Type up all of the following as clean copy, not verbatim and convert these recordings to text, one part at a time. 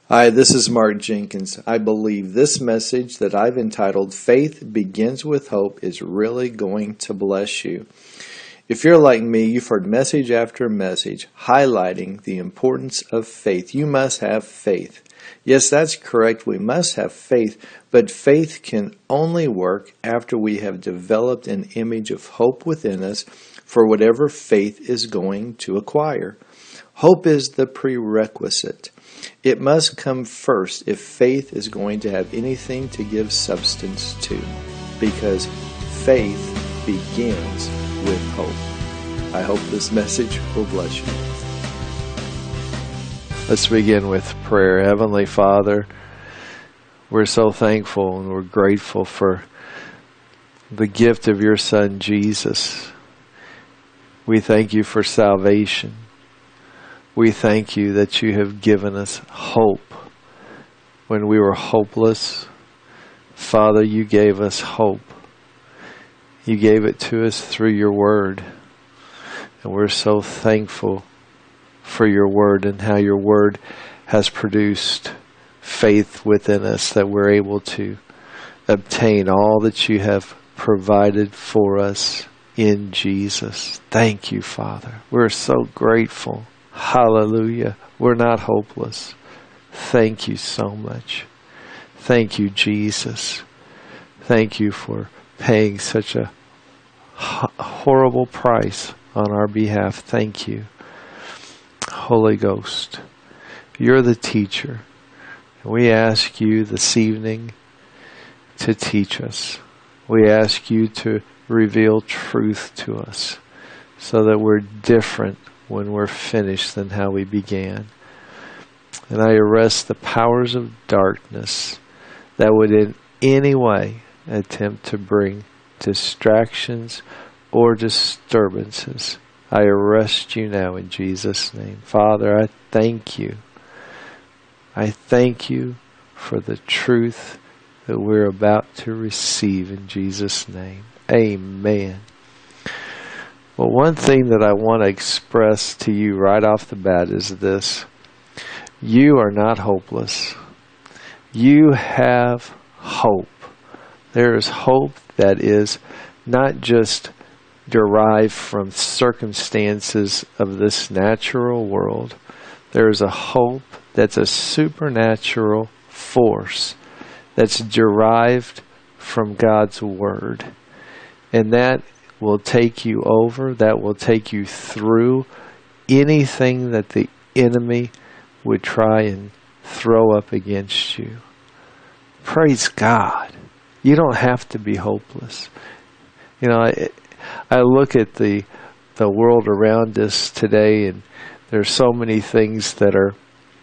Hi, this is Mark Jenkins. I believe this message that I've entitled Faith Begins with Hope is really going to bless you. If you're like me, you've heard message after message highlighting the importance of faith. You must have faith. Yes, that's correct. We must have faith, but faith can only work after we have developed an image of hope within us for whatever faith is going to acquire. Hope is the prerequisite. It must come first if faith is going to have anything to give substance to, because faith begins with hope. I hope this message will bless you. Let's begin with prayer. Heavenly Father, we're so thankful and we're grateful for the gift of your Son, Jesus. We thank you for salvation. We thank you that you have given us hope. When we were hopeless, Father, you gave us hope. You gave it to us through your word. And we're so thankful for your word and how your word has produced faith within us that we're able to obtain all that you have provided for us in Jesus. Thank you, Father. We're so grateful. Hallelujah. We're not hopeless. Thank you so much. Thank you, Jesus. Thank you for paying such a horrible price on our behalf. Thank you. Holy Ghost, you're the teacher. We ask you this evening to teach us. We ask you to reveal truth to us so that we're different when we're finished than how we began. And I arrest the powers of darkness that would in any way attempt to bring distractions or disturbances. I arrest you now in Jesus' name. Father, I thank you. I thank you for the truth that we're about to receive in Jesus' name. Amen. Well, one thing that I want to express to you right off the bat is this. You are not hopeless. You have hope. There is hope that is not just derived from circumstances of this natural world. There is a hope that's a supernatural force that's derived from God's Word. And that will take you over, that will take you through anything that the enemy would try and throw up against you. Praise God. You don't have to be hopeless. You know, I look at the world around us today, and there's so many things that are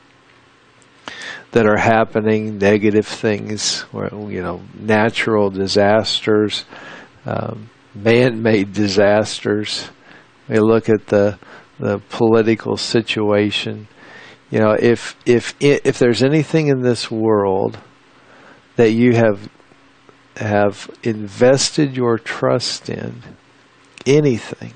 happening, negative things, natural disasters, man-made disasters. We look at the political situation. You know, if there's anything in this world that you have invested your trust in, anything,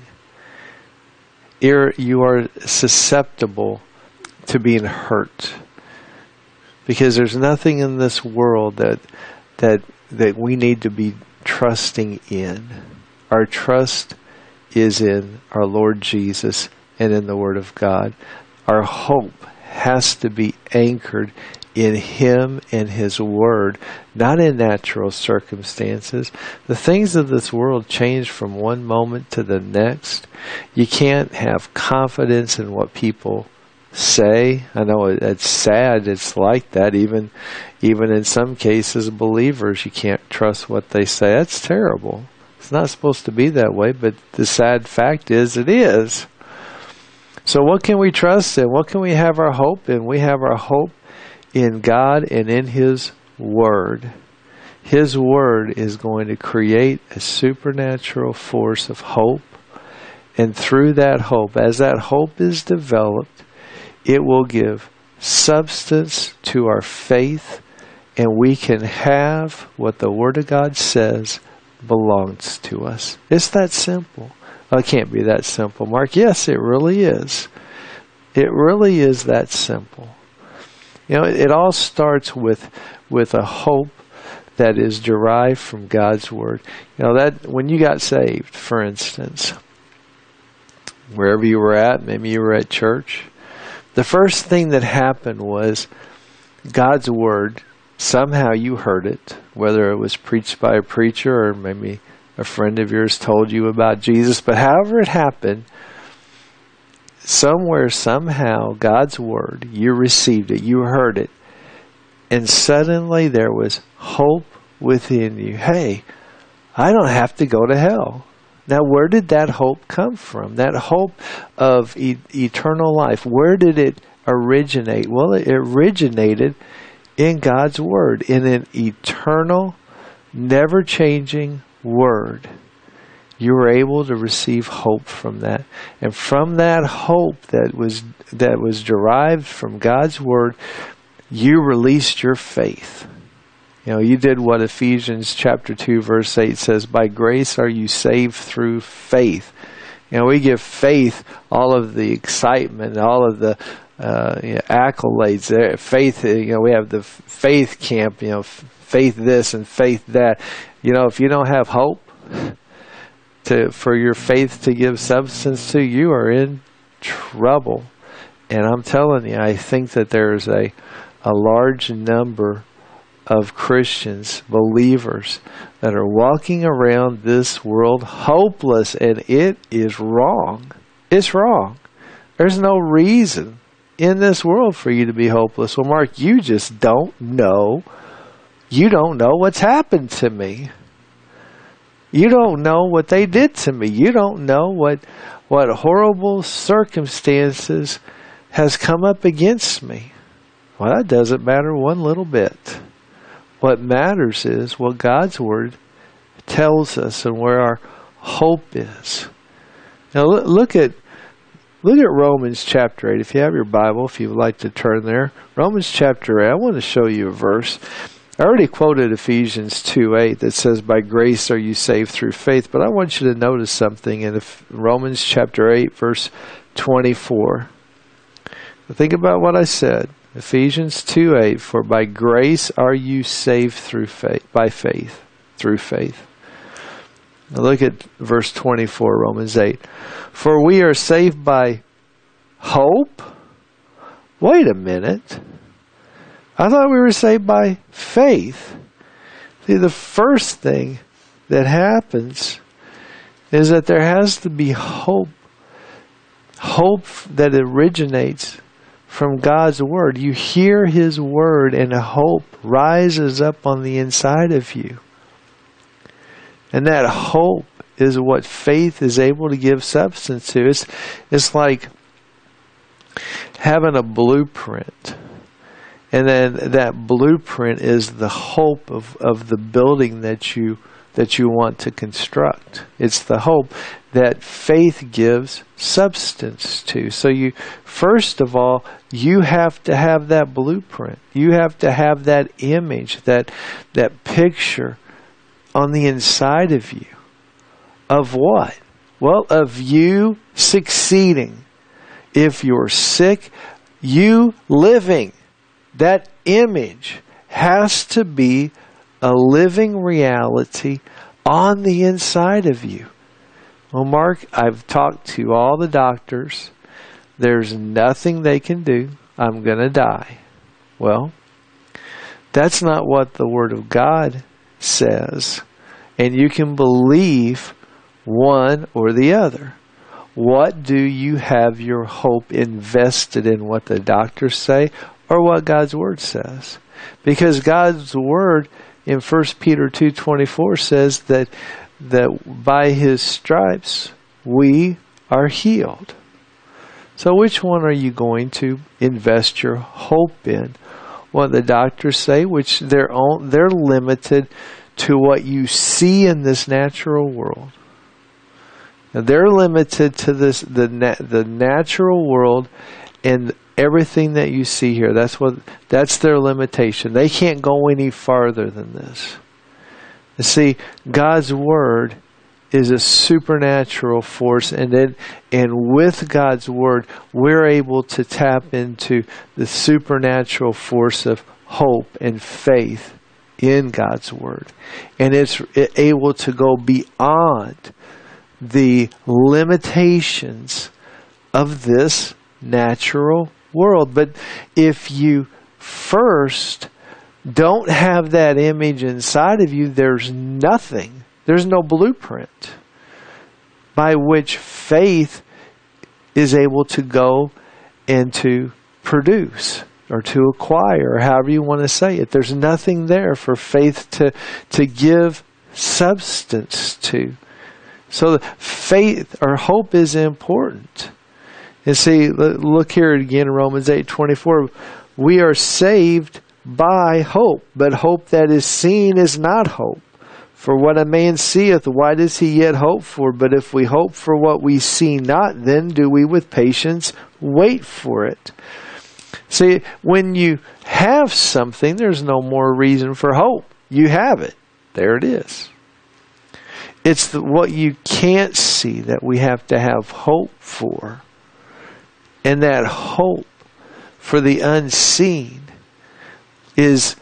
you are susceptible to being hurt, because there's nothing in this world that we need to be trusting in. Our trust is in our Lord Jesus and in the Word of God. Our hope has to be anchored in Him and His Word, not in natural circumstances. The things of this world change from one moment to the next. You can't have confidence in what people say. I know it's sad. It's like that. Even in some cases, believers, you can't trust what they say. That's terrible. It's not supposed to be that way, but the sad fact is it is. So what can we trust in? What can we have our hope in? We have our hope in God and in His Word. His Word is going to create a supernatural force of hope. And through that hope, as that hope is developed, it will give substance to our faith, and we can have what the Word of God says belongs to us. It's that simple. Well, it can't be that simple, Mark. Yes, it really is. It really is that simple. You know, it all starts with a hope that is derived from God's Word. You know, that when you got saved, for instance, wherever you were at, maybe you were at church, the first thing that happened was God's Word, somehow you heard it, whether it was preached by a preacher or maybe a friend of yours told you about Jesus, but however it happened, somewhere, somehow, God's Word, you received it, you heard it, and suddenly there was hope within you. Hey, I don't have to go to hell. Now, where did that hope come from? That hope of eternal life, where did it originate? Well, it originated in God's Word, in an eternal, never-changing Word. You were able to receive hope from that. And from that hope that was derived from God's Word, you released your faith. You know, you did what Ephesians chapter 2 verse 8 says, by grace are you saved through faith. You know, we give faith all of the excitement, all of the accolades there. Faith, you know, we have the faith camp, you know, faith this and faith that. You know, if you don't have hope for your faith to give substance to, you are in trouble. And I'm telling you, I think that there's a large number of Christians, believers, that are walking around this world hopeless, and it is wrong. It's wrong. There's no reason in this world for you to be hopeless. Well, Mark, you just don't know. You don't know what's happened to me. You don't know what they did to me. You don't know what horrible circumstances has come up against me. Well, that doesn't matter one little bit. What matters is what God's Word tells us and where our hope is. Now look at Romans chapter 8. If you have your Bible, if you would like to turn there. Romans chapter 8, I want to show you a verse. I already quoted Ephesians 2:8 that says, by grace are you saved through faith. But I want you to notice something in Romans chapter 8, verse 24. Think about what I said. Ephesians 2:8, for by grace are you saved through faith, by faith, through faith. Now look at verse 24, Romans 8. For we are saved by hope? Wait a minute. I thought we were saved by faith. See, the first thing that happens is that there has to be hope. Hope that originates from God's Word. You hear His Word and a hope rises up on the inside of you. And that hope is what faith is able to give substance to. It's like having a blueprint. And then that blueprint is the hope of the building that you want to construct. It's the hope that faith gives substance to. So you, first of all, you have to have that blueprint. You have to have that image, that picture on the inside of you. Of what? Well, of you succeeding. If you're sick, you living. That image has to be a living reality on the inside of you. Well, Mark, I've talked to all the doctors. There's nothing they can do. I'm going to die. Well, that's not what the Word of God says. And you can believe one or the other. What do you have your hope invested in? What the doctors say or what God's Word says? Because God's Word in 1 Peter 2:24 says that by His stripes we are healed. So which one are you going to invest your hope in? What the doctors say, which they're limited to what you see in this natural world. Now they're limited to the natural world and everything that you see here. That's their limitation. They can't go any farther than this. You see, God's Word is a supernatural force, and with God's Word, we're able to tap into the supernatural force of hope and faith in God's Word. And it's able to go beyond the limitations of this natural world. But if you first don't have that image inside of you, there's nothing. There's no blueprint by which faith is able to go and to produce or to acquire, or however you want to say it. There's nothing there for faith to give substance to. So faith or hope is important. And see, look here again in Romans 8:24. We are saved by hope, but hope that is seen is not hope. For what a man seeth, why does he yet hope for? But if we hope for what we see not, then do we with patience wait for it. See, when you have something, there's no more reason for hope. You have it. There it is. It's what you can't see that we have to have hope for. And that hope for the unseen is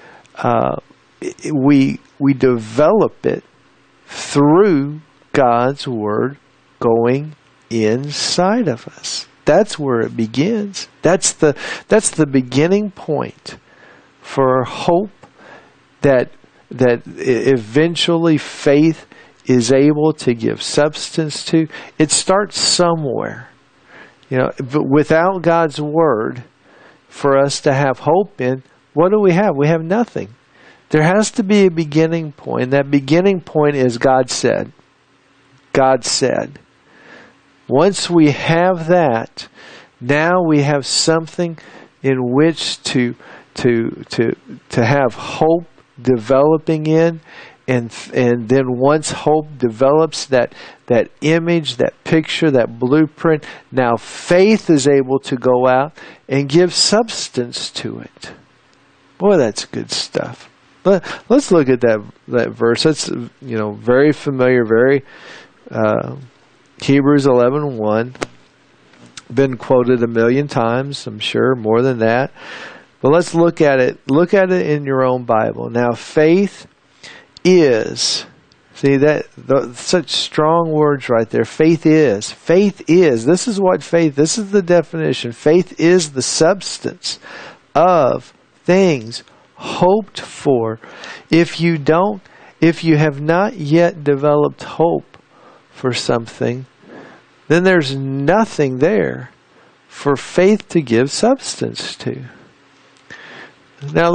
we develop it through God's Word going inside of us. That's where it begins. That's the beginning point for hope that eventually faith is able to give substance to. It starts somewhere. But without God's Word for us to have hope in, what do we have? We have nothing. There has to be a beginning point. And that beginning point is God said. God said. Once we have that, now we have something in which to have hope developing in. And then once hope develops that image, that picture, that blueprint, now faith is able to go out and give substance to it. Boy, that's good stuff. Let's look at that verse. That's very familiar, very Hebrews 11:1. Been quoted a million times, I'm sure, more than that. But let's look at it. Look at it in your own Bible. Now, faith is, see that such strong words right there. Faith is. This is what faith. This is the definition. Faith is the substance of things hoped for. If you have not yet developed hope for something, then there's nothing there for faith to give substance to. Now,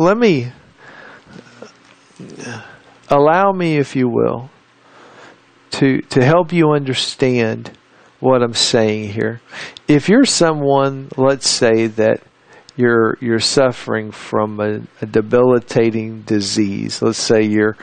allow me, if you will, to help you understand what I'm saying here. If you're someone, let's say that you're suffering from a debilitating disease. Let's say you're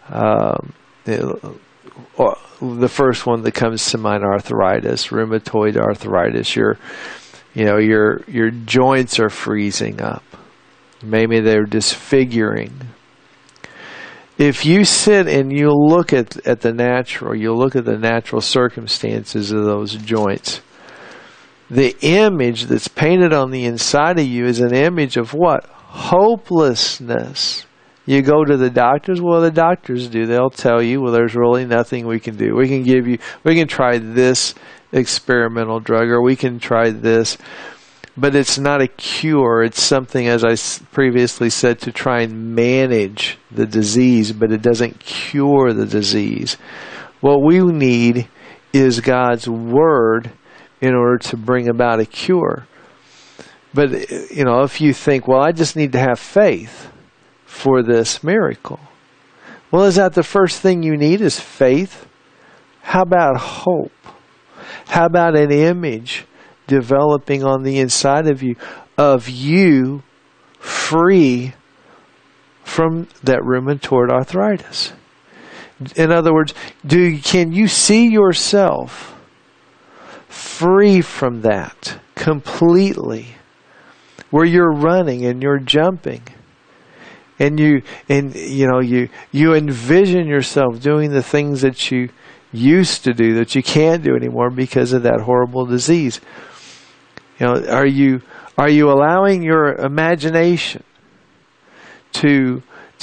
the first one that comes to mind, arthritis, rheumatoid arthritis. Your joints are freezing up. Maybe they're disfiguring. If you sit and you look at the natural, you look at the natural circumstances of those joints, the image that's painted on the inside of you is an image of what? Hopelessness. You go to the doctors, well, the doctors do. They'll tell you, well, there's really nothing we can do. We can try this experimental drug, or we can try this. But it's not a cure. It's something, as I previously said, to try and manage the disease, but it doesn't cure the disease. What we need is God's Word in order to bring about a cure. But, if you think, well, I just need to have faith for this miracle. Well, is that the first thing you need is faith? How about hope? How about an image developing on the inside of you free from that rheumatoid arthritis? In other words, can you see yourself free from that completely, where you're running and you're jumping and you envision yourself doing the things that you used to do that you can't do anymore because of that horrible disease. Are you allowing your imagination to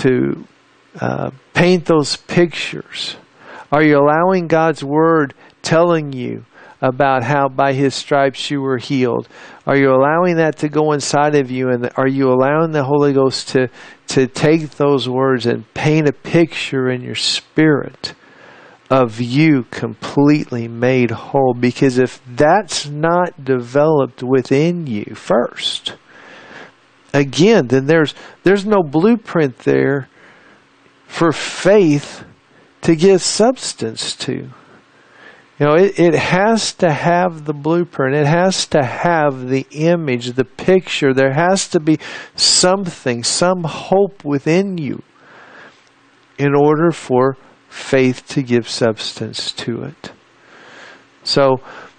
paint those pictures? Are you allowing God's Word telling you about how by His stripes you were healed? Are you allowing that to go inside of you? And are you allowing the Holy Ghost to take those words and paint a picture in your spirit of you completely made whole? Because if that's not developed within you first, again, then there's no blueprint there for faith to give substance to. It has to have the blueprint. It has to have the image, the picture. There has to be something, some hope within you in order for faith to give substance to it. So,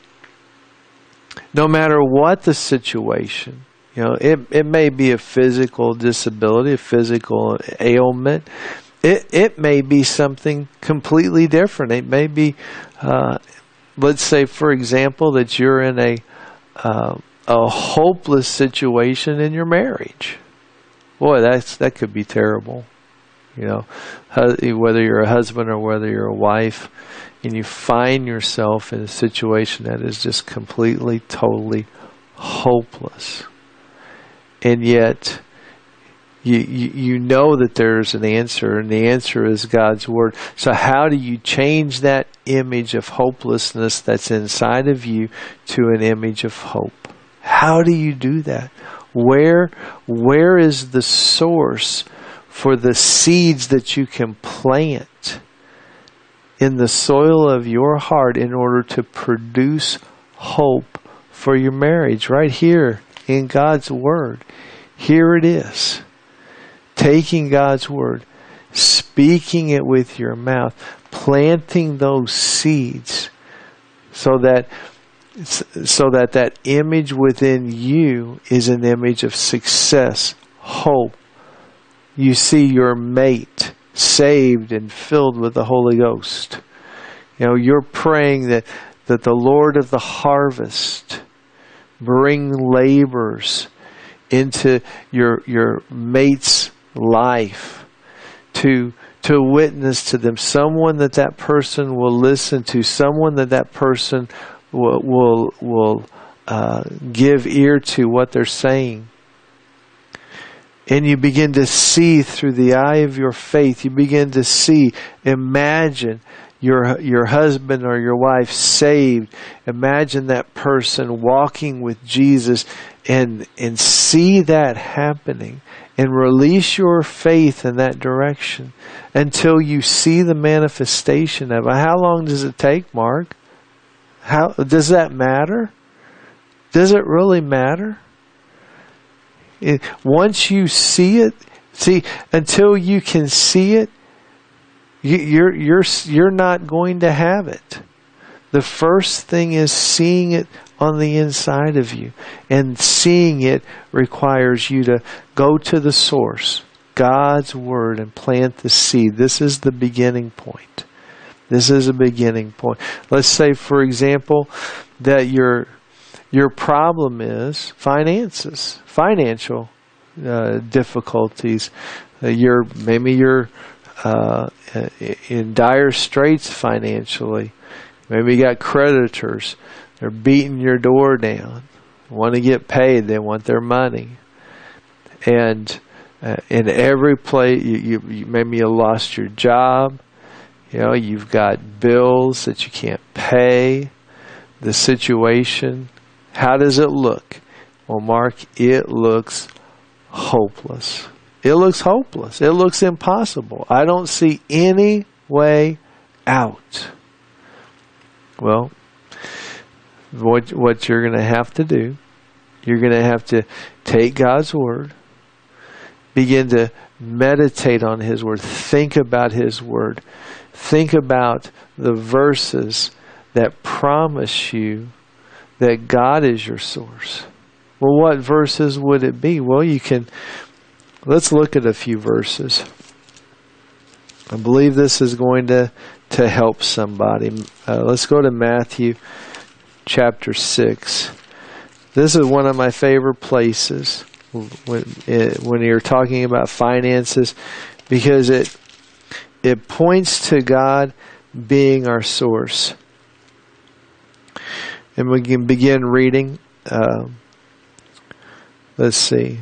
no matter what the situation, it may be a physical disability, a physical ailment. It may be something completely different. It may be, let's say, for example, that you're in a hopeless situation in your marriage. Boy, that could be terrible. Whether you're a husband or whether you're a wife, and you find yourself in a situation that is just completely, totally hopeless, and yet you know that there's an answer, and the answer is God's Word. So how do you change that image of hopelessness that's inside of you to an image of hope? How do you do that? Where is the source for the seeds that you can plant in the soil of your heart in order to produce hope for your marriage? Right here in God's Word. Here it is. Taking God's Word, speaking it with your mouth, planting those seeds so that image within you is an image of success, hope. You see your mate saved and filled with the Holy Ghost. You're praying that the Lord of the harvest bring laborers into your mate's life to witness to them, someone that person will listen to, someone that person will give ear to what they're saying. And you begin to see through the eye of your faith. You begin to imagine your husband or your wife saved. Imagine that person walking with Jesus and see that happening. And release your faith in that direction until you see the manifestation of it. How long does it take, Mark? How does that matter? Does it really matter? Once you see it, until you can see it, you're not going to have it. The first thing is seeing it on the inside of you. And seeing it requires you to go to the source, God's Word, and plant the seed. This is the beginning point. This is a beginning point. Let's say, for example, that your problem is finances, financial difficulties. Maybe you're in dire straits financially. Maybe you got creditors. They're beating your door down. Want to get paid. They want their money. And in every place, maybe you lost your job. You've got bills that you can't pay. The situation. How does it look? Well, Mark, it looks hopeless. It looks hopeless. It looks impossible. I don't see any way out. Well, what you're going to have to do, you're going to have to take God's Word, begin to meditate on His Word, think about His Word, think about the verses that promise you that God is your source. Well, what verses would it be? Well, let's look at a few verses. I believe this is going to help somebody. Let's go to Matthew chapter 6. This is one of my favorite places when you're talking about finances, because it points to God being our source. And we can begin reading. Let's see.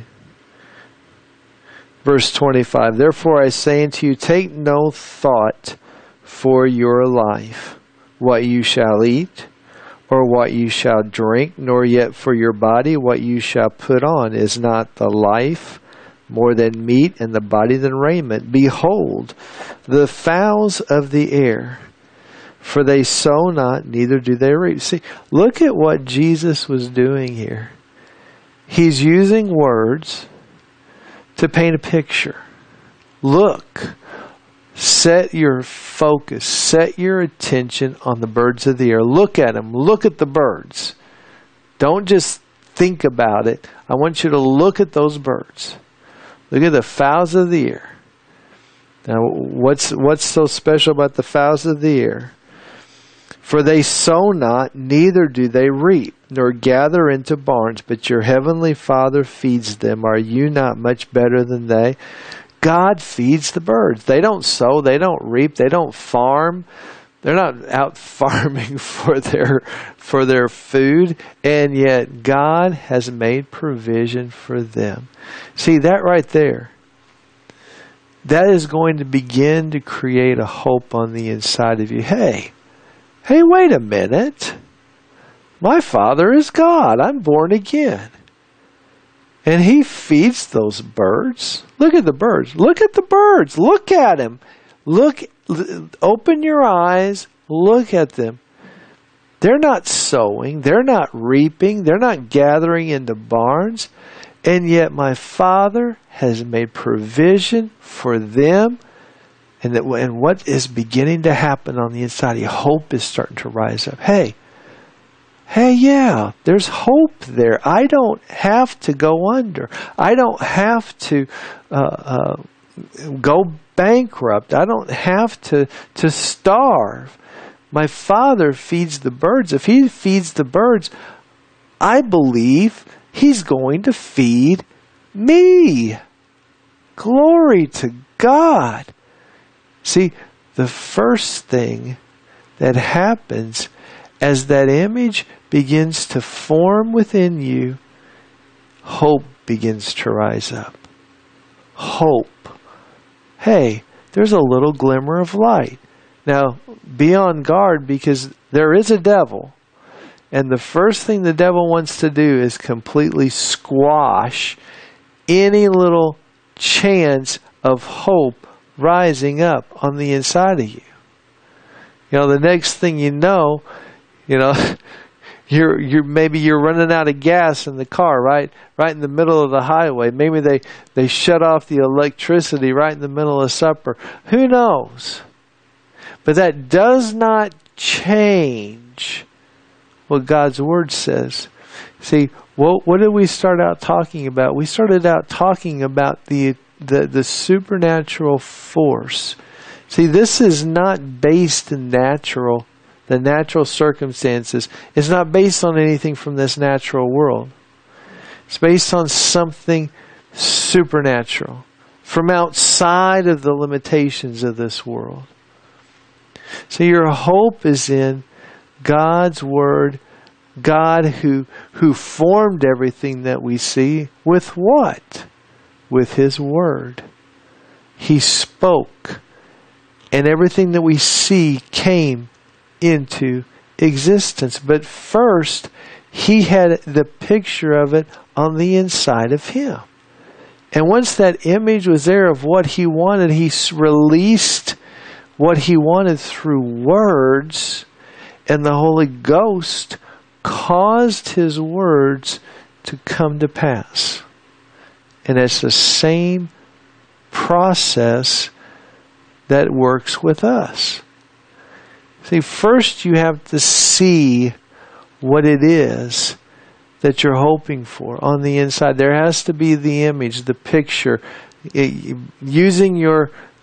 Verse 25, therefore I say unto you, take no thought for your life, what you shall eat, or what you shall drink, nor yet for your body, what you shall put on. Is not the life more than meat, and the body than raiment? Behold, the fowls of the air, for they sow not, neither do they reap. See, look at what Jesus was doing here. He's using words to paint a picture. Look, set your focus, set your attention on the birds of the air. Look at them. Look at the birds. Don't just think about it. I want you to look at those birds. Look at the fowls of the air. Now, what's so special about the fowls of the air? For they sow not, neither do they reap, nor gather into barns, but your heavenly Father feeds them. Are you not much better than they? God feeds the birds. They don't sow, they don't reap, they don't farm. They're not out farming for their food, and yet God has made provision for them. See, that right there, that is going to begin to create a hope on the inside of you. Hey, wait a minute. My Father is God. I'm born again. And He feeds those birds. Look at the birds. Look at the birds. Look at them. Open your eyes. Look at them. They're not sowing. They're not reaping. They're not gathering into barns. And yet my Father has made provision for them. And what is beginning to happen on the inside of you, hope is starting to rise up. Hey, yeah, there's hope there. I don't have to go under. I don't have to go bankrupt. I don't have to starve. My Father feeds the birds. If He feeds the birds, I believe He's going to feed me. Glory to God. See, the first thing that happens as that image begins to form within you, hope begins to rise up. Hope. Hey, there's a little glimmer of light. Now, be on guard, because there is a devil. And the first thing the devil wants to do is completely squash any little chance of hope rising up on the inside of you. You know, the next thing you know, maybe you're running out of gas in the car, right in the middle of the highway. Maybe they shut off the electricity right in the middle of supper. Who knows? But that does not change what God's Word says. See, what did we start out talking about? We started out talking about the supernatural force. See, this is not based in the natural circumstances. It's not based on anything from this natural world. It's based on something supernatural, from outside of the limitations of this world. So your hope is in God's Word, God who formed everything that we see, with what? With His Word. He spoke, and everything that we see came into existence. But first, He had the picture of it on the inside of Him. And once that image was there of what He wanted, He released what He wanted through words, and the Holy Ghost caused His words to come to pass. And it's the same process that works with us. See, first you have to see what it is that you're hoping for on the inside. There has to be the image, the picture, using your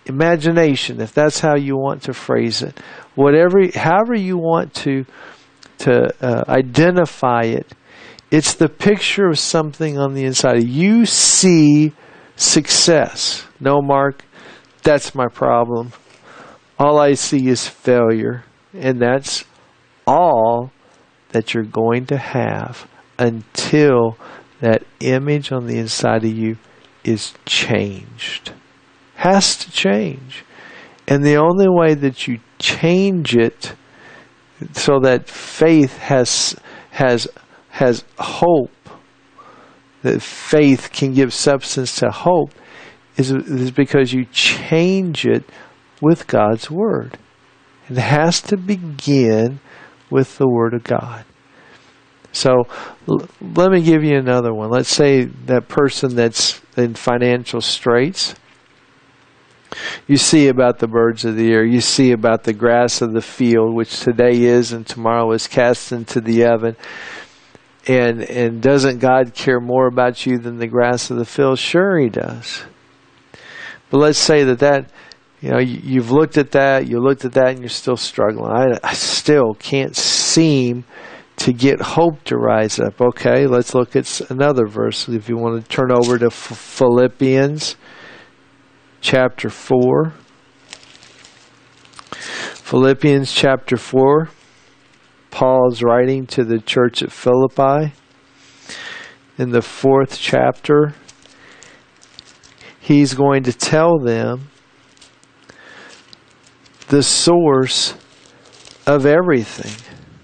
imagination, if that's how you want to phrase it, however you want to identify it, it's the picture of something on the inside of you. You see success. No, Mark, that's my problem. All I see is failure. And that's all that you're going to have until that image on the inside of you is changed. Has to change. And the only way that you change it so that faith has hope, that faith can give substance to hope, is because you change it with God's Word. It has to begin with the Word of God. So let me give you another one. Let's say that person that's in financial straits. You see about the birds of the air. You see about the grass of the field, which today is and tomorrow is cast into the oven. And doesn't God care more about you than the grass of the field? Sure He does. But let's say that you've looked at that, and you're still struggling. I still can't seem to get hope to rise up. Okay, let's look at another verse. If you want to turn over to Philippians chapter 4. Philippians chapter 4. Paul is writing to the church at Philippi. In the 4th chapter, he's going to tell them the source of everything.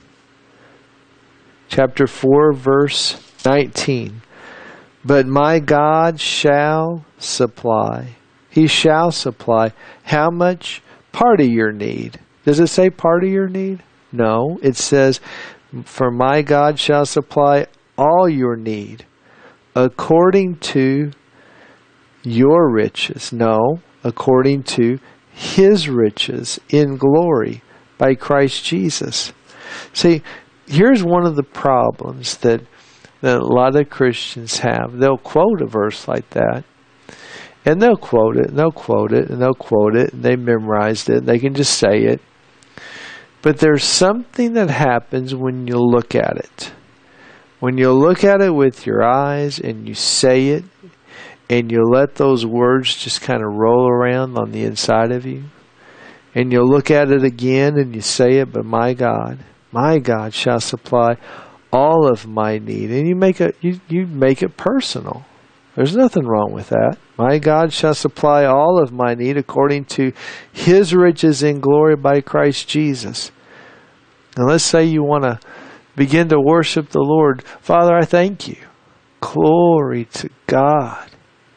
Chapter 4, verse 19. But my God shall supply. He shall supply. How much? Part of your need. Does it say part of your need? No. It says, for my God shall supply all your need according to your riches. No. According to His riches in glory by Christ Jesus. See, here's one of the problems that a lot of Christians have. They'll quote a verse like that, and they'll quote it, and they'll quote it, and they'll quote it, and they memorized it, and they can just say it. But there's something that happens when you look at it. When you look at it with your eyes, and you say it, and you let those words just kind of roll around on the inside of you, and you look at it again, and you say it, but my God shall supply all of my need. And you make it personal. There's nothing wrong with that. My God shall supply all of my need according to His riches in glory by Christ Jesus. And let's say you want to begin to worship the Lord. Father, I thank you. Glory to God.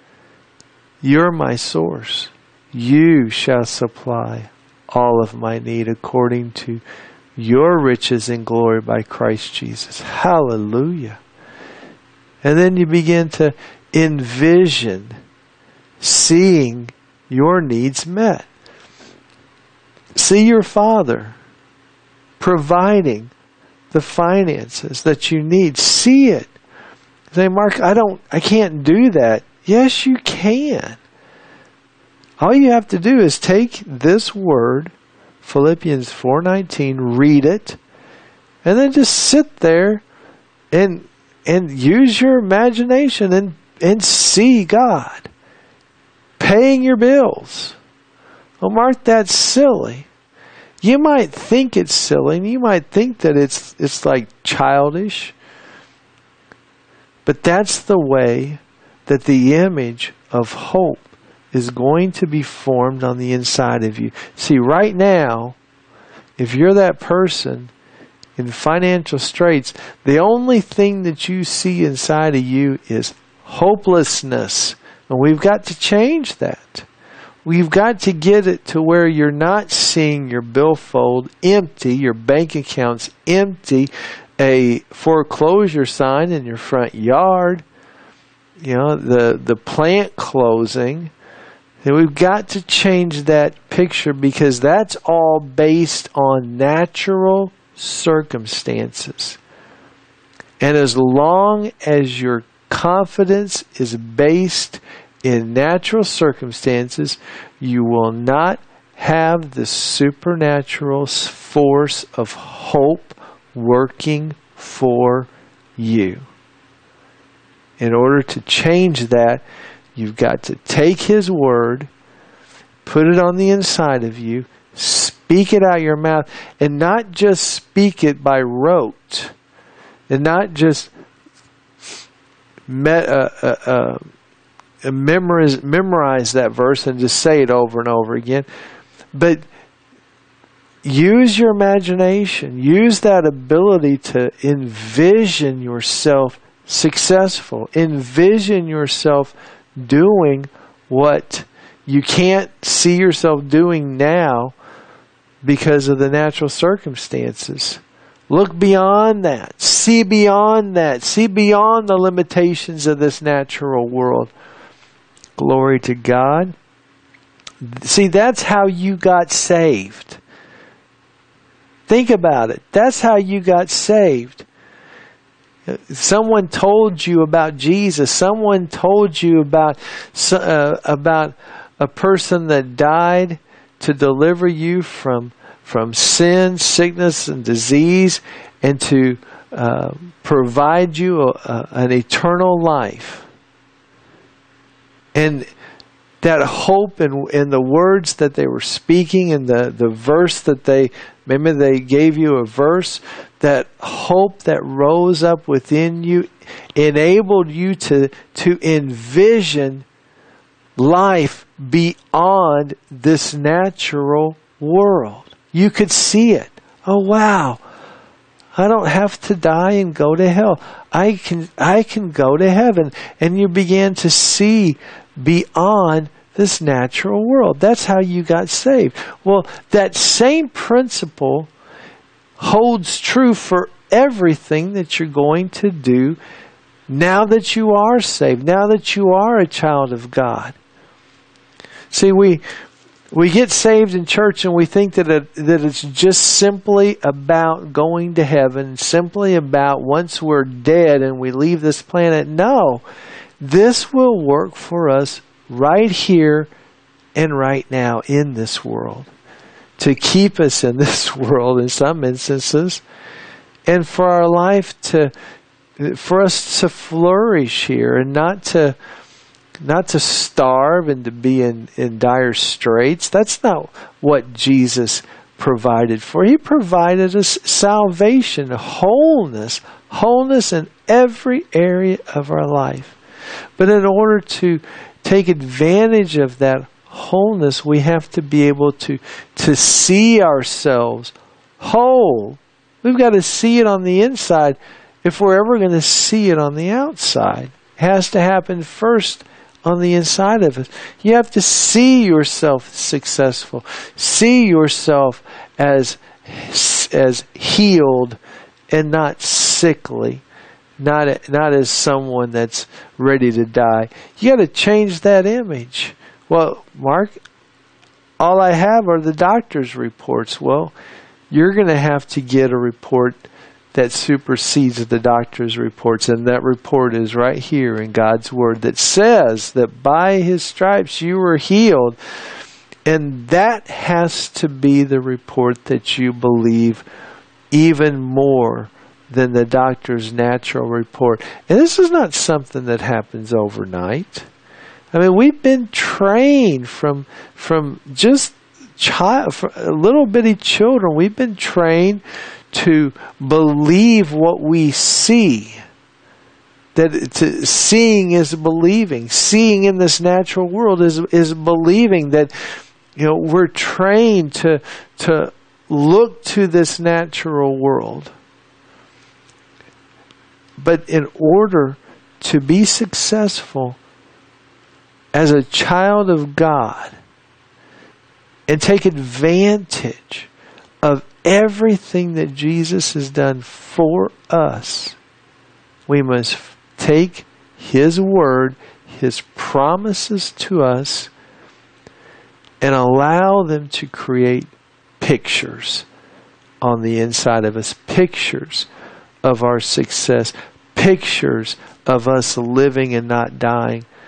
You're my source. You shall supply all of my need according to your riches in glory by Christ Jesus. Hallelujah. And then you begin to envision seeing your needs met. See your Father providing the finances that you need. See it. Say, Mark, I can't do that. Yes, you can. All you have to do is take this word, Philippians 4:19, read it, and then just sit there and use your imagination and see God paying your bills. Well, Mark, that's silly. You might think it's silly, and you might think that it's like childish, but that's the way that the image of hope is going to be formed on the inside of you. See, right now, if you're that person in financial straits, the only thing that you see inside of you is hopelessness. And we've got to change that. We've got to get it to where you're not seeing your billfold empty, your bank accounts empty, a foreclosure sign in your front yard, the plant closing. And we've got to change that picture, because that's all based on natural circumstances. And as long as your confidence is based in natural circumstances, you will not have the supernatural force of hope working for you. In order to change that, you've got to take His Word, put it on the inside of you, speak it out your mouth, and not just speak it by rote, and not just memorize that verse and just say it over and over again, but use your imagination. Use that ability to envision yourself successful. Envision yourself doing what you can't see yourself doing now because of the natural circumstances. Look beyond that. See beyond that. See beyond the limitations of this natural world. Glory to God. See, that's how you got saved. Think about it. That's how you got saved. Someone told you about Jesus. Someone told you about a person that died to deliver you from sin, sickness, and disease, and to provide you an eternal life. And that hope in the words that they were speaking, and the verse that maybe they gave you a verse, that hope that rose up within you enabled you to envision life beyond this natural world. You could see it. Oh, wow. I don't have to die and go to hell. I can go to heaven. And you began to see beyond this natural world. That's how you got saved. Well, that same principle holds true for everything that you're going to do now that you are saved, now that you are a child of God. See, we get saved in church and we think that it's just simply about going to heaven, simply about once we're dead and we leave this planet. No, this will work for us right here and right now in this world, to keep us in this world in some instances, and for our life for us to flourish here and not to starve and to be in dire straits. That's not what Jesus provided for. He provided us salvation, wholeness in every area of our life. But in order to take advantage of that wholeness, we have to be able to see ourselves whole. We've got to see it on the inside if we're ever going to see it on the outside. It has to happen first on the inside of us. You have to see yourself successful. See yourself as healed and not sickly. Not as someone that's ready to die. You got to change that image. Well, Mark, all I have are the doctor's reports. Well, you're going to have to get a report that supersedes the doctor's reports. And that report is right here in God's Word that says that by His stripes you were healed. And that has to be the report that you believe even more than the doctor's natural report. And this is not something that happens overnight. I mean, we've been trained from just little bitty children. We've been trained to believe what we see. That seeing is believing. Seeing in this natural world is believing. That, you know, we're trained to look to this natural world. But in order to be successful as a child of God and take advantage of everything that Jesus has done for us, we must take His Word, His promises to us, and allow them to create pictures on the inside of us. Pictures of our success. Pictures of us living and not dying.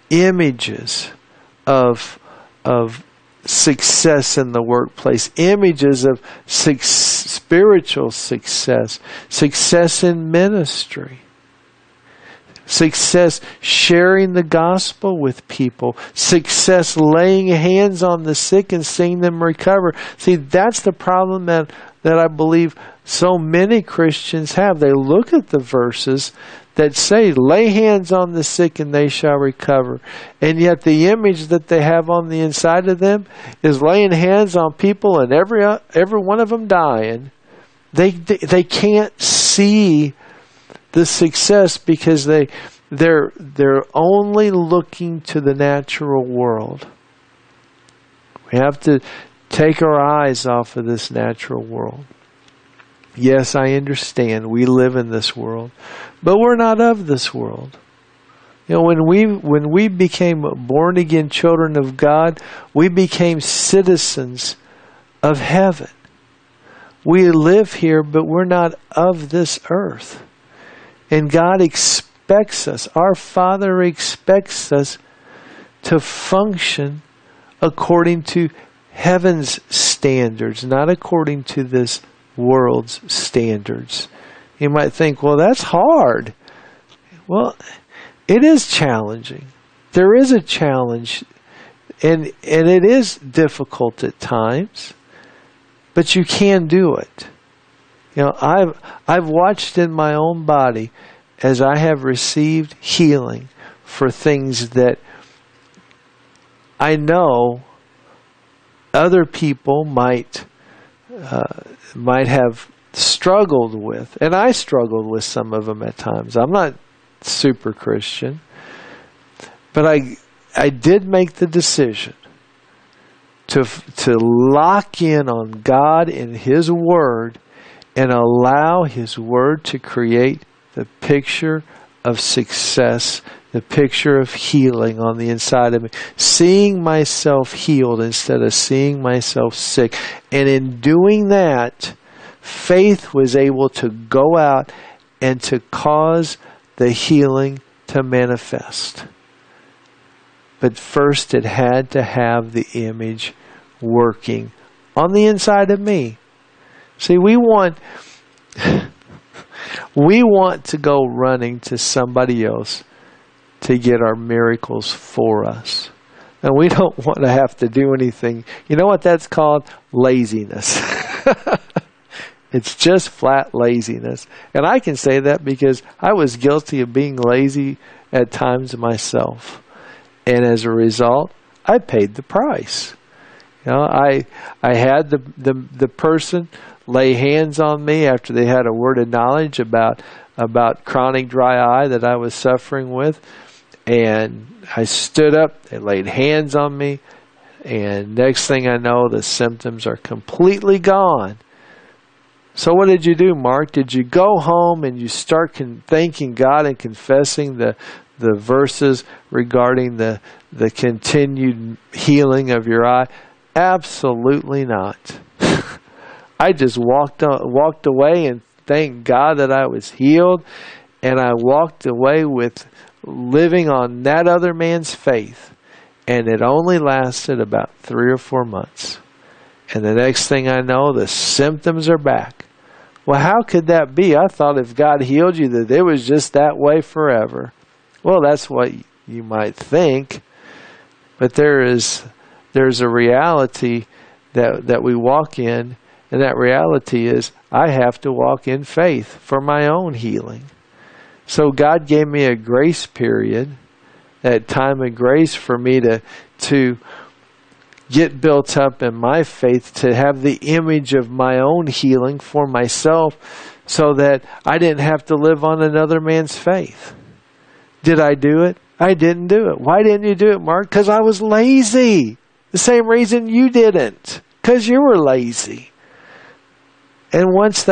images of success in the workplace, images of spiritual success, success in ministry, success sharing the gospel with people, success laying hands on the sick and seeing them recover. See, that's the problem that I believe so many Christians have. They look at the verses that say, lay hands on the sick and they shall recover. And yet the image that they have on the inside of them is laying hands on people and every one of them dying. They can't see the success because they're only looking to the natural world. We have to take our eyes off of this natural world. Yes, I understand we live in this world, but we're not of this world. You know, when we became born again children of God, we became citizens of heaven. We live here, but we're not of this earth. And God expects us, our Father expects us to function according to heaven's standards, not according to this world's standards. You might think, well, that's hard. Well, it is challenging. There is a challenge, and it is difficult at times, but you can do it. You know, I've watched in my own body as I have received healing for things that I know other people might have struggled with, and I struggled with some of them at times. I'm not super Christian, but I did make the decision to lock in on God and His Word and allow His Word to create the picture of success, the picture of healing on the inside of me. Seeing myself healed instead of seeing myself sick. And in doing that, faith was able to go out and to cause the healing to manifest. But first it had to have the image working on the inside of me. See, we want to go running to somebody else to get our miracles for us. And we don't want to have to do anything. You know what that's called? Laziness. It's just flat laziness. And I can say that because I was guilty of being lazy at times myself. And as a result, I paid the price. You know, I had the person lay hands on me after they had a word of knowledge about chronic dry eye that I was suffering with. And I stood up, they laid hands on me, and next thing I know, the symptoms are completely gone. So what did you do, Mark? Did you go home and you start thanking God and confessing the verses regarding the continued healing of your eye? Absolutely not. I just walked away and thanked God that I was healed, and I walked away with living on that other man's faith. And it only lasted about 3 or 4 months. And the next thing I know, the symptoms are back. Well, how could that be? I thought if God healed you that it was just that way forever. Well, that's what you might think. But there's a reality that we walk in, and that reality is I have to walk in faith for my own healing. So God gave me a grace period, that time of grace for me to get built up in my faith, to have the image of my own healing for myself so that I didn't have to live on another man's faith. Did I do it? I didn't do it. Why didn't you do it, Mark? Because I was lazy. The same reason you didn't. Because you were lazy. And once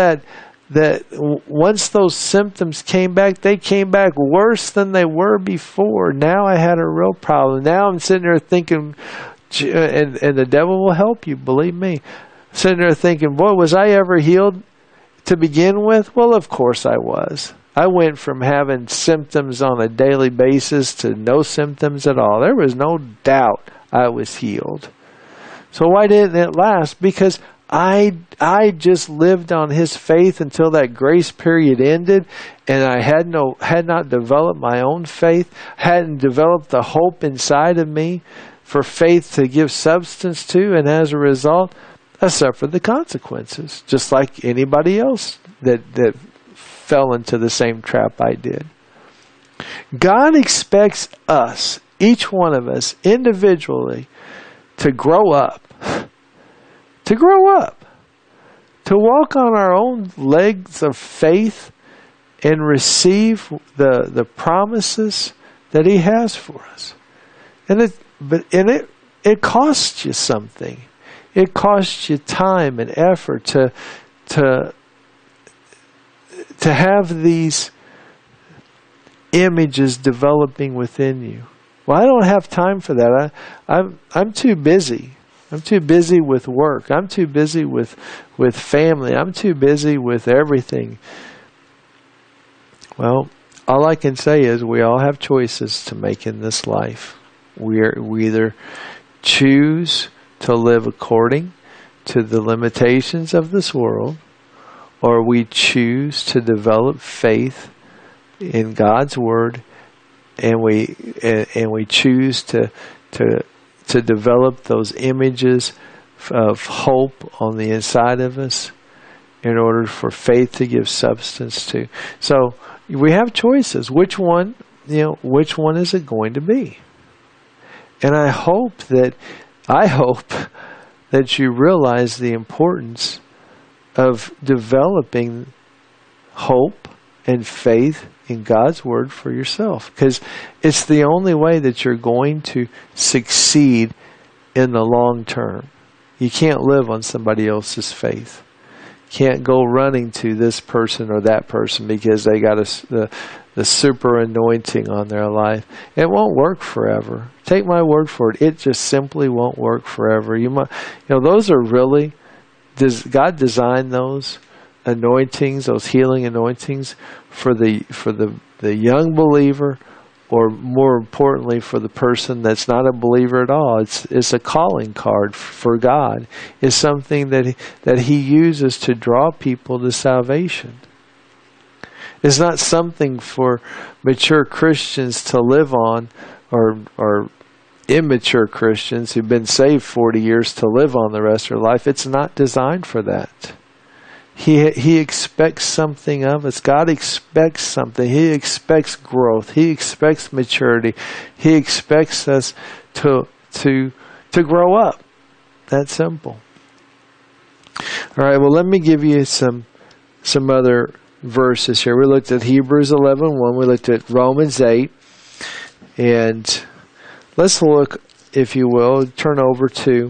those symptoms came back, they came back worse than they were before. Now I had a real problem. Now I'm sitting there thinking, and the devil will help you, believe me. Sitting there thinking, boy, was I ever healed to begin with? Well, of course I was. I went from having symptoms on a daily basis to no symptoms at all. There was no doubt I was healed. So why didn't it last? Because I just lived on His faith until that grace period ended, and I had not developed my own faith, hadn't developed the hope inside of me for faith to give substance to, and as a result, I suffered the consequences, just like anybody else that fell into the same trap I did. God expects us, each one of us, individually, to grow up. To grow up. To walk on our own legs of faith and receive the promises that He has for us. And it costs you something. It costs you time and effort to have these images developing within you. Well, I don't have time for that. I'm too busy. I'm too busy with work. I'm too busy with family. I'm too busy with everything. Well, all I can say is we all have choices to make in this life. We either choose to live according to the limitations of this world, or we choose to develop faith in God's Word, and we choose to develop those images of hope on the inside of us in order for faith to give substance to. So we have choices. Which one is it going to be? And I hope that you realize the importance of developing hope and faith in God's Word for yourself, because it's the only way that you're going to succeed in the long term. You can't live on somebody else's faith. You can't go running to this person or that person because they got the super anointing on their life. It won't work forever. Take my word for it. It just simply won't work forever. Those are really, God designed those anointings, those healing anointings for the young believer, or more importantly for the person that's not a believer at all. It's a calling card for God. It's something that He uses to draw people to salvation. It's not something for mature Christians to live on, or immature Christians who've been saved 40 years to live on the rest of their life. It's not designed for that. He expects something of us. God expects something. He expects growth. He expects maturity. He expects us to grow up. That's simple. All right, well, let me give you some other verses here. We looked at Hebrews 11:1. We looked at Romans 8. And let's look, if you will, turn over to,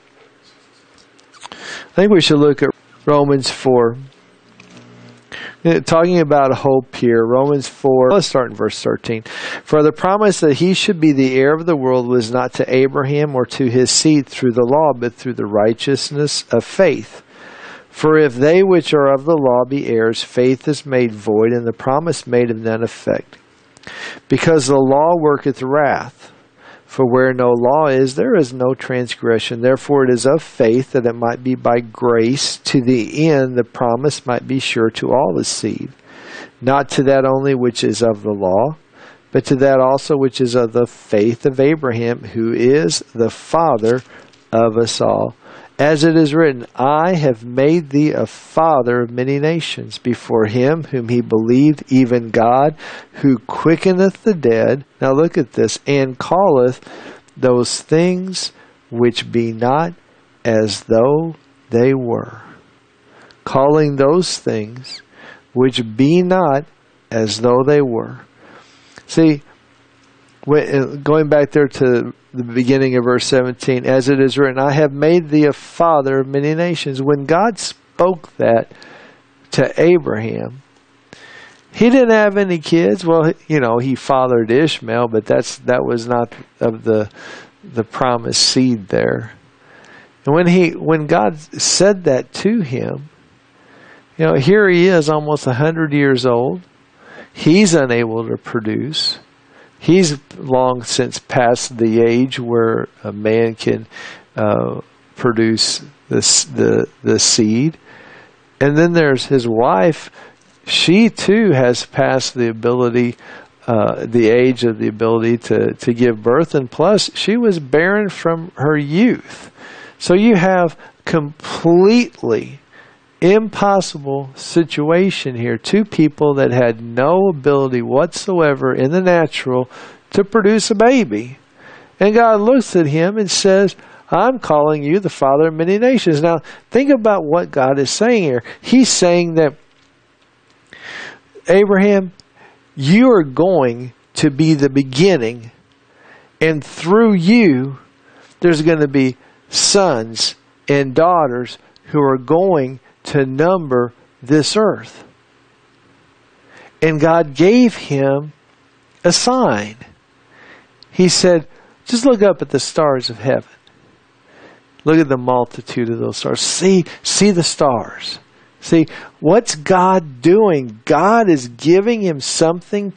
I think we should look at Romans 4. Talking about hope here, Romans 4, let's start in verse 13. For the promise that he should be the heir of the world was not to Abraham or to his seed through the law, but through the righteousness of faith. For if they which are of the law be heirs, faith is made void, and the promise made of none effect. Because the law worketh wrath. For where no law is, there is no transgression. Therefore it is of faith, that it might be by grace, to the end the promise might be sure to all the seed. Not to that only which is of the law, but to that also which is of the faith of Abraham, who is the father of us all. As it is written, I have made thee a father of many nations, before him whom he believed, even God, who quickeneth the dead. Now look at this. And calleth those things which be not as though they were. Calling those things which be not as though they were. See, going back there to the beginning of verse 17, as it is written, I have made thee a father of many nations. When God spoke that to Abraham, he didn't have any kids. Well, he fathered Ishmael, but that was not of the promised seed there. And when God said that to him, here he is, almost 100 years old. He's unable to produce. He's long since past the age where a man can produce the seed. And then there's his wife. She too has passed the ability, the age of the ability to give birth. And plus, she was barren from her youth. So you have completely impossible situation here. Two people that had no ability whatsoever in the natural to produce a baby. And God looks at him and says, I'm calling you the father of many nations. Now, think about what God is saying here. He's saying that, Abraham, you are going to be the beginning, and through you, there's going to be sons and daughters who are going to number this earth. And God gave him a sign. He said, just look up at the stars of heaven. Look at the multitude of those stars. See the stars. See, what's God doing? God is giving him something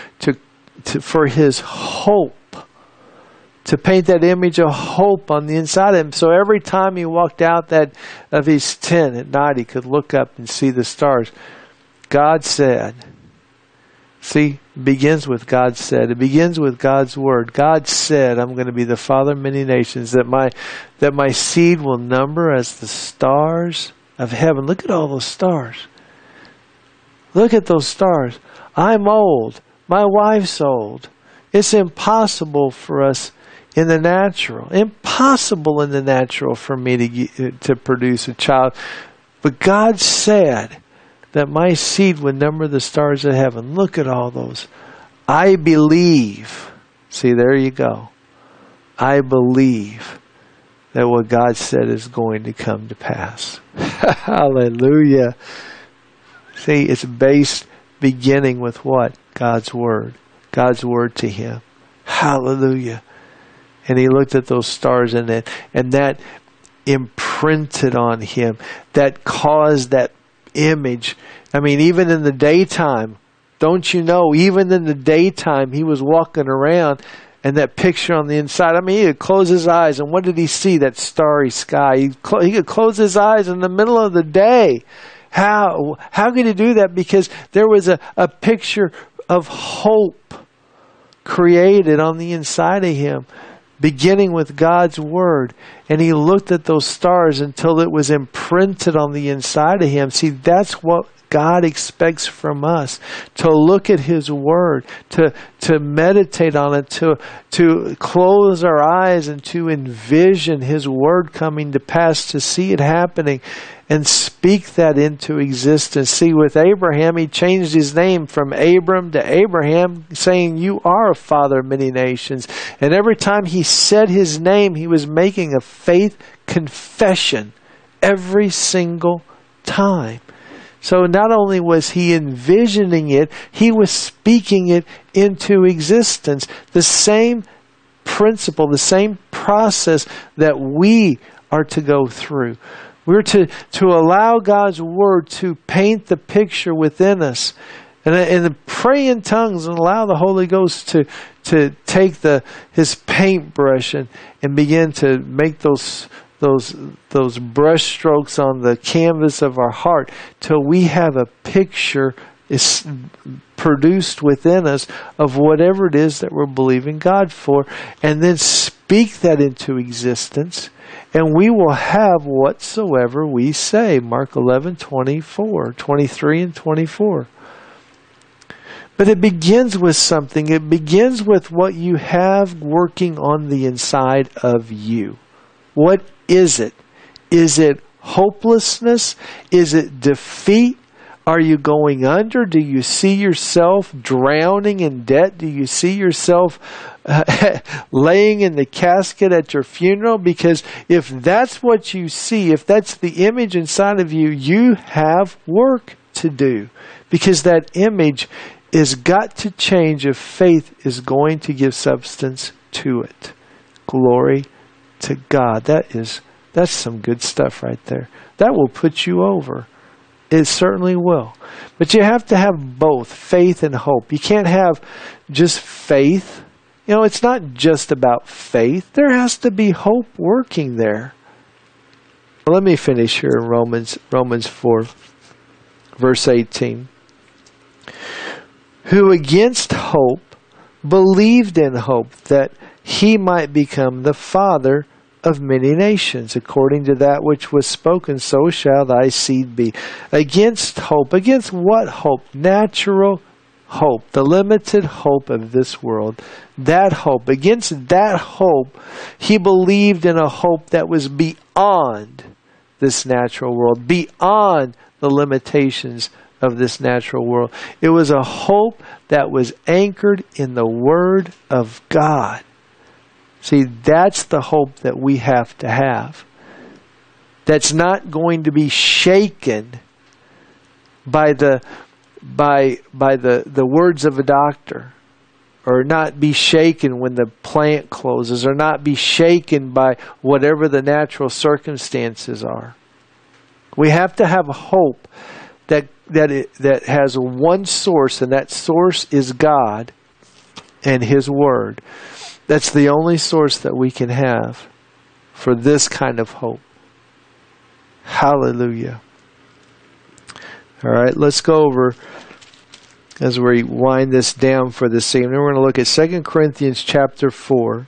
for his hope. To paint that image of hope on the inside of him. So every time he walked out of his tent at night, he could look up and see the stars. God said, see, it begins with God said. It begins with God's word. God said, I'm going to be the father of many nations, that my seed will number as the stars of heaven. Look at all those stars. Look at those stars. I'm old. My wife's old. It's impossible for us in the natural. Impossible in the natural for me to produce a child. But God said that my seed would number the stars of heaven. Look at all those. I believe. See, there you go. I believe that what God said is going to come to pass. Hallelujah. See, it's based beginning with what? God's word. God's word to him. Hallelujah. And he looked at those stars and that imprinted on him. That caused that image. I mean, even in the daytime, don't you know, even in the daytime, he was walking around and that picture on the inside. I mean, he could close his eyes and what did he see? That starry sky. He could close his eyes in the middle of the day. How could he do that? Because there was a picture of hope created on the inside of him, beginning with God's word. And he looked at those stars until it was imprinted on the inside of him. See, that's what God expects from us, to look at his word, to meditate on it, to close our eyes and to envision his word coming to pass, to see it happening and speak that into existence. See, with Abraham, he changed his name from Abram to Abraham, saying, you are a father of many nations. And every time he said his name, he was making a faith confession every single time. So not only was he envisioning it, he was speaking it into existence. The same principle, the same process that we are to go through. We're to allow God's word to paint the picture within us. And pray in tongues and allow the Holy Ghost to take his paintbrush and begin to make those brush strokes on the canvas of our heart till we have a picture is produced within us of whatever it is that we're believing God for, and then speak that into existence, and we will have whatsoever we say. Mark 11:24, 23 and 24. But it begins with something. It begins with what you have working on the inside of you. What is it? Is it hopelessness? Is it defeat? Are you going under? Do you see yourself drowning in debt? Do you see yourself laying in the casket at your funeral? Because if that's what you see, if that's the image inside of you, you have work to do. Because that image is got to change if faith is going to give substance to it. Glory to God. That's some good stuff right there. That will put you over. It certainly will. But you have to have both, faith and hope. You can't have just faith. You know, it's not just about faith. There has to be hope working there. Let me finish here in Romans 4, verse 18. Who against hope believed in hope that he might become the father of many nations, according to that which was spoken, so shall thy seed be. Against hope. Against what hope? Natural hope. The limited hope of this world. That hope. Against that hope, he believed in a hope that was beyond this natural world, beyond the limitations of this natural world. It was a hope that was anchored in the Word of God. See, that's the hope that we have to have. That's not going to be shaken by the words of a doctor, or not be shaken when the plant closes, or not be shaken by whatever the natural circumstances are. We have to have a hope that has one source, and that source is God and His Word. That's the only source that we can have for this kind of hope. Hallelujah. All right, let's go over, as we wind this down for this evening, we're going to look at 2 Corinthians chapter 4.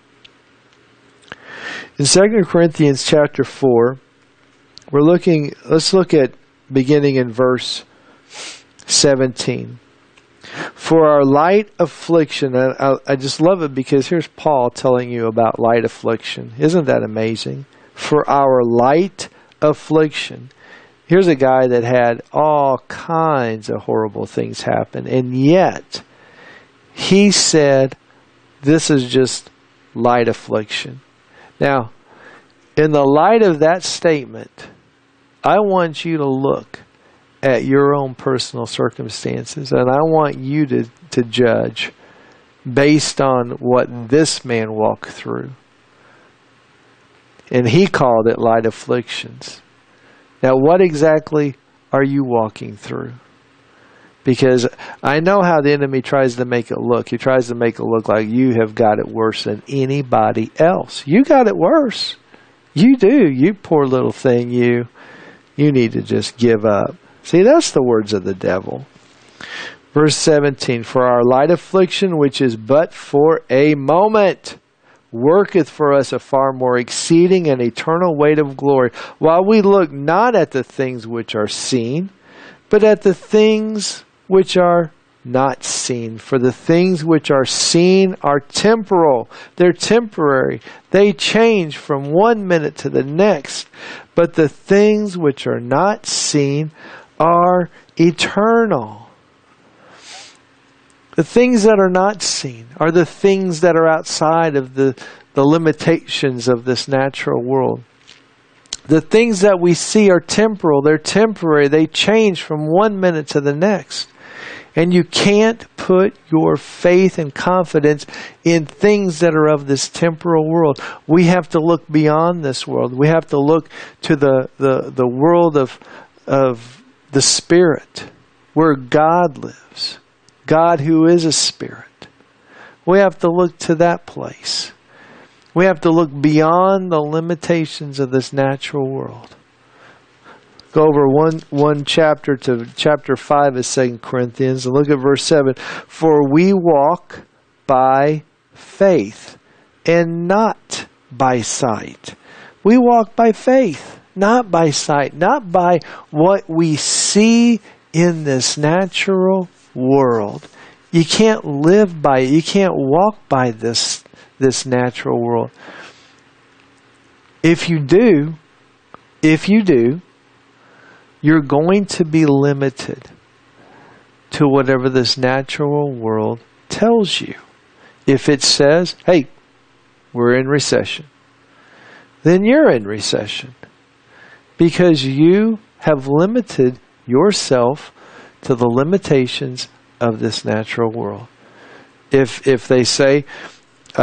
In 2 Corinthians chapter 4, let's look at beginning in verse 17. For our light affliction, and I just love it because here's Paul telling you about light affliction. Isn't that amazing? For our light affliction. Here's a guy that had all kinds of horrible things happen, and yet he said, this is just light affliction. Now, in the light of that statement, I want you to look at your own personal circumstances, and I want you to judge based on what this man walked through. And he called it light afflictions. Now, what exactly are you walking through? Because I know how the enemy tries to make it look. He tries to make it look like you have got it worse than anybody else. You got it worse. You do. You poor little thing, you. You need to just give up. See, that's the words of the devil. Verse 17, for our light affliction, which is but for a moment, worketh for us a far more exceeding and eternal weight of glory, while we look not at the things which are seen, but at the things which are not seen. For the things which are seen are temporal. They're temporary. They change from one minute to the next. But the things which are not seen are eternal. The things that are not seen are the things that are outside of the limitations of this natural world. The things that we see are temporal. They're temporary. They change from one minute to the next. And you can't put your faith and confidence in things that are of this temporal world. We have to look beyond this world. We have to look to the world of the Spirit, where God lives. God who is a Spirit. We have to look to that place. We have to look beyond the limitations of this natural world. Go over one chapter to chapter 5 of 2 Corinthians and look at verse 7. For we walk by faith and not by sight. We walk by faith, not by sight, not by what we see in this natural world. You can't live by it. You can't walk by this natural world. If you do, you're going to be limited to whatever this natural world tells you. If it says, hey, we're in recession, then you're in recession. Because you have limited yourself to the limitations of this natural world. If they say,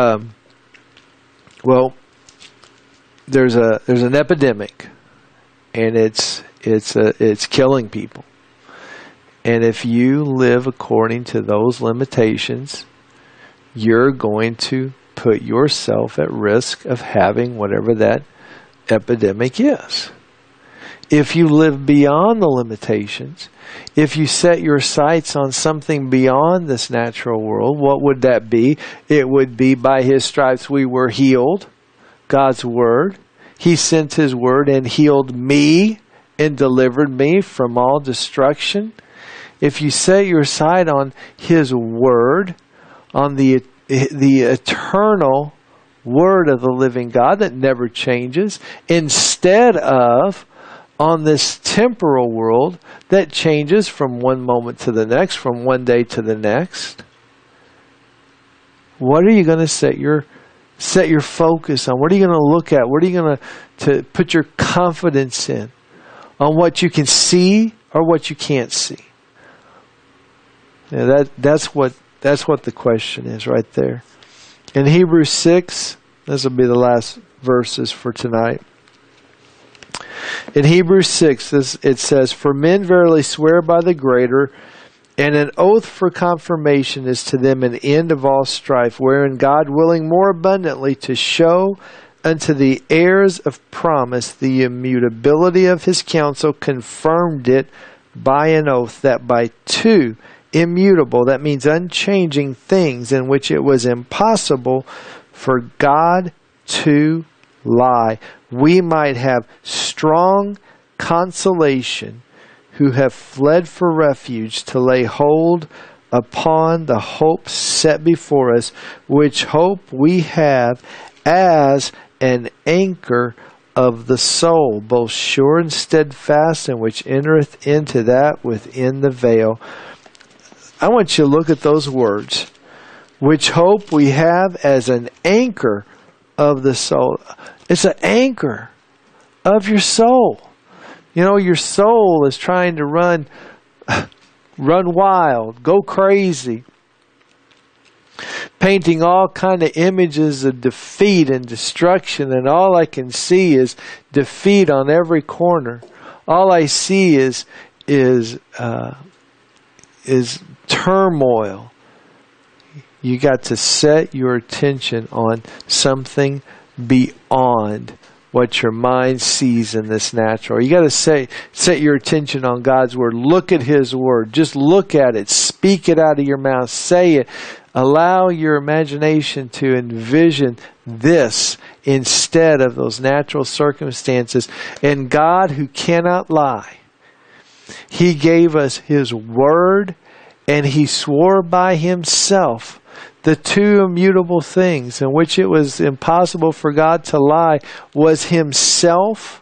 well, there's an epidemic, and it's killing people. And if you live according to those limitations, you're going to put yourself at risk of having whatever that epidemic is. If you live beyond the limitations, if you set your sights on something beyond this natural world, what would that be? It would be by His stripes we were healed. God's Word. He sent His Word and healed me and delivered me from all destruction. If you set your sight on His Word, on the eternal Word of the living God that never changes, instead of on this temporal world that changes from one moment to the next, from one day to the next, what are you going to set your focus on? What are you going to look at? What are you going to put your confidence in? On what you can see or what you can't see? Yeah, that's what the question is right there. In Hebrews 6, this will be the last verses for tonight. In Hebrews 6, it says, "For men verily swear by the greater, and an oath for confirmation is to them an end of all strife, wherein God, willing more abundantly to show unto the heirs of promise the immutability of His counsel, confirmed it by an oath, that by two immutable," that means unchanging, "things in which it was impossible for God to lie, we might have strong consolation, who have fled for refuge, to lay hold upon the hope set before us, which hope we have as an anchor of the soul, both sure and steadfast, and which entereth into that within the veil." I want you to look at those words. Which hope we have as an anchor of the soul. It's an anchor of your soul. You know, your soul is trying to run wild, go crazy, painting all kind of images of defeat and destruction, and all I can see is defeat on every corner. All I see is turmoil. You got to set your attention on something beyond what your mind sees in this natural. You got to set your attention on God's Word. Look at His Word. Just look at it. Speak it out of your mouth. Say it. Allow your imagination to envision this instead of those natural circumstances. And God, who cannot lie, He gave us His Word, and He swore by Himself the two immutable things in which it was impossible for God to lie was Himself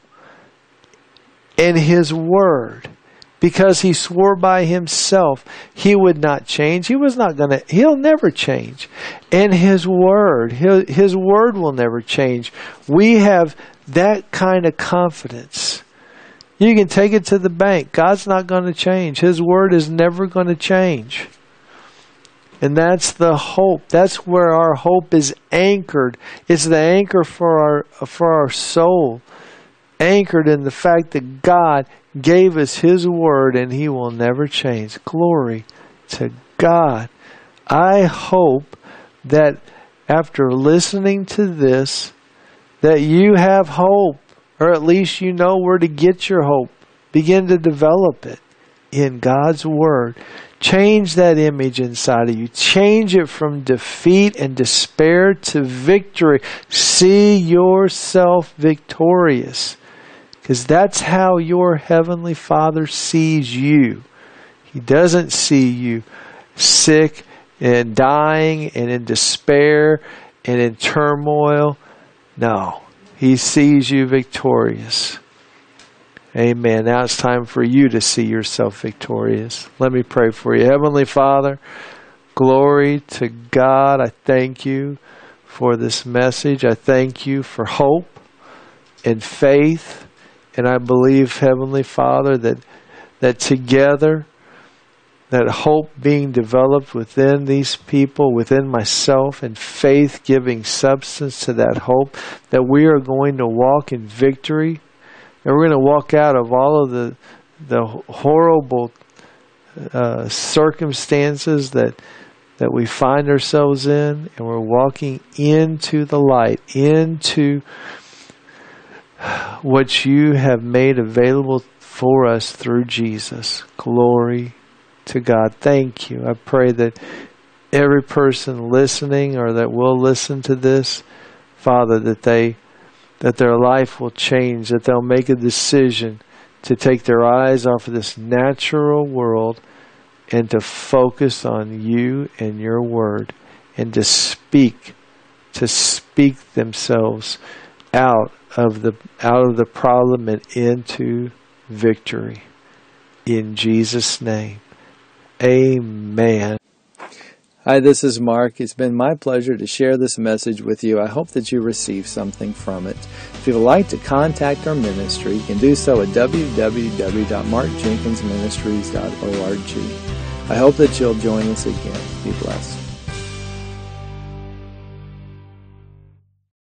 and His Word. Because He swore by Himself, He would not change. He'll never change. And His Word, His Word will never change. We have that kind of confidence. You can take it to the bank. God's not going to change. His Word is never going to change. And that's the hope. That's where our hope is anchored. It's the anchor for our soul. Anchored in the fact that God gave us His Word and He will never change. Glory to God. I hope that after listening to this, that you have hope, or at least you know where to get your hope. Begin to develop it in God's Word. Change that image inside of you. Change it from defeat and despair to victory. See yourself victorious. Because that's how your Heavenly Father sees you. He doesn't see you sick and dying and in despair and in turmoil. No. He sees you victorious. Amen. Now it's time for you to see yourself victorious. Let me pray for you. Heavenly Father, glory to God. I thank you for this message. I thank you for hope and faith. And I believe, Heavenly Father, that together, that hope being developed within these people, within myself, and faith giving substance to that hope, that we are going to walk in victory And we're going to walk out of all of the horrible circumstances that we find ourselves in, and we're walking into the light, into what you have made available for us through Jesus. Glory to God. Thank you. I pray that every person listening or that will listen to this, Father, that their life will change, that they'll make a decision to take their eyes off of this natural world and to focus on you and your word, and to speak themselves out of the problem and into victory. In Jesus' name, amen. Hi, this is Mark. It's been my pleasure to share this message with you. I hope that you receive something from it. If you would like to contact our ministry, you can do so at www.markjenkinsministries.org. I hope that you'll join us again. Be blessed.